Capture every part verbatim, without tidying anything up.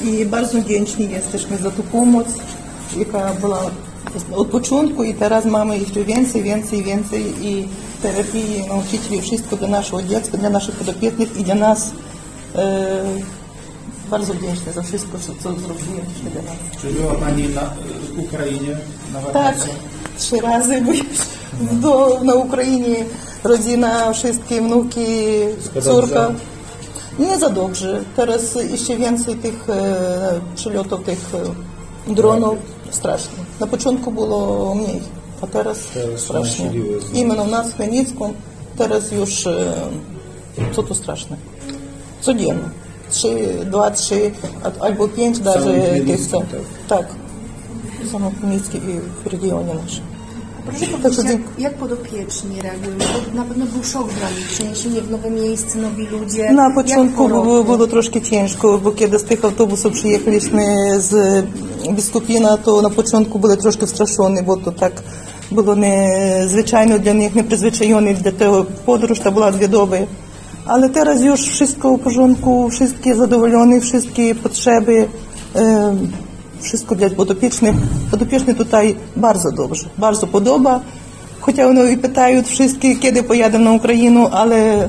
I bardzo wdzięczni jesteśmy za tę pomoc, jaka była od początku i teraz mamy jeszcze więcej, więcej, więcej i terapii, nauczycieli, wszystko dla naszego dziecka, dla naszych podopiecznych i dla nas. E, bardzo wdzięczna za wszystko, co, co zrobiliście dla nas. Czy była Pani na Ukrainie na wakacjach? Tak, trzy razy do, na Ukrainie. Rodzina, wszystkie wnuki, córka. Nie za dobrze. Teraz jeszcze więcej tych e, przylotów, tych e, dronów. Strasznie. Na początku było mniej, a teraz, teraz strasznie. Именно u nas w Chmielnicku teraz już e, co to straszne. Codziennie. Trzy, dwa, trzy, albo pięć даже tych. Tak. Samo w Chmielnicku i w regionie naszym. Proszę powiedzieć, jak, jak podopieczni reagują? Bo na pewno był szok dla nich, przeniesienie w nowe miejsce, nowi ludzie. Na początku było, było troszkę ciężko, bo kiedy z tych autobusów przyjechaliśmy z Biskupina, to na początku byli troszkę wstraszeni, bo to tak było niezwyczajno dla nich, nieprzyzwyczajone dla tego podróż, to była dwie doby. Ale teraz już wszystko w porządku, wszystkie zadowolone, wszystkie potrzeby. Wszystko dla podopiecznych. Podopiecznych tutaj bardzo dobrze, bardzo podoba. Chociaż oni pytają wszystkie, kiedy pojadę na Ukrainę, ale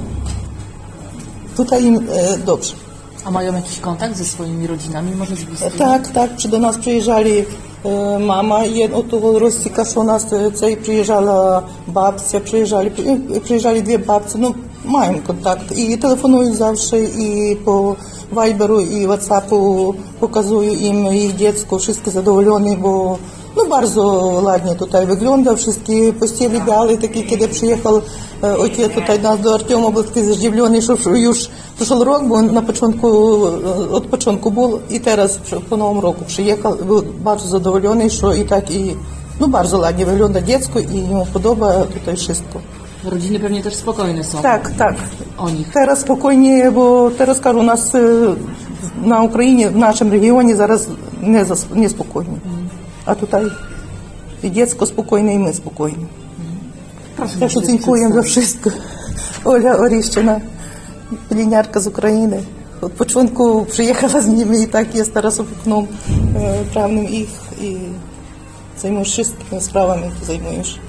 tutaj im e, dobrze. A mają jakiś kontakt ze swoimi rodzinami, może z bliskimi? Tak, tak. Do nas przyjeżdżali e, mama, od tego Rosyka, u nas e, przyjeżdżała babcia, przyjeżdżali, przyjeżdżali dwie babcie, no mają kontakt i telefonują zawsze i po Viberu i WhatsAppu pokazują im ich dziecko, wszystkie zadowolone, bo no bardzo ładnie tutaj wygląda, wszystkie pościeli białe, takie kiedy przyjechał e, ojciec tutaj nas do Artema, był taki zdziwiony, że już przyszedł rok, bo na początku, od początku był i teraz po nowym roku przyjechał, był bardzo zadowolony, że i tak i no bardzo ładnie wygląda dziecko i mu podoba tutaj wszystko. Rodziny pewnie też spokojne są. Tak, tak. O nich. Teraz spokojnie, bo teraz кажу, у нас на Україні, в нашому регіоні зараз не неспокійно. Mm. А тут і дитятко спокійне, і ми спокійні. Proszę так що дякуємо за wszystko. Оля Оріщина, пілінярка з України. От початку приїхала з ними і так є зараз опікном правним їх і займуєш wszystkimi sprawami, які займуєш.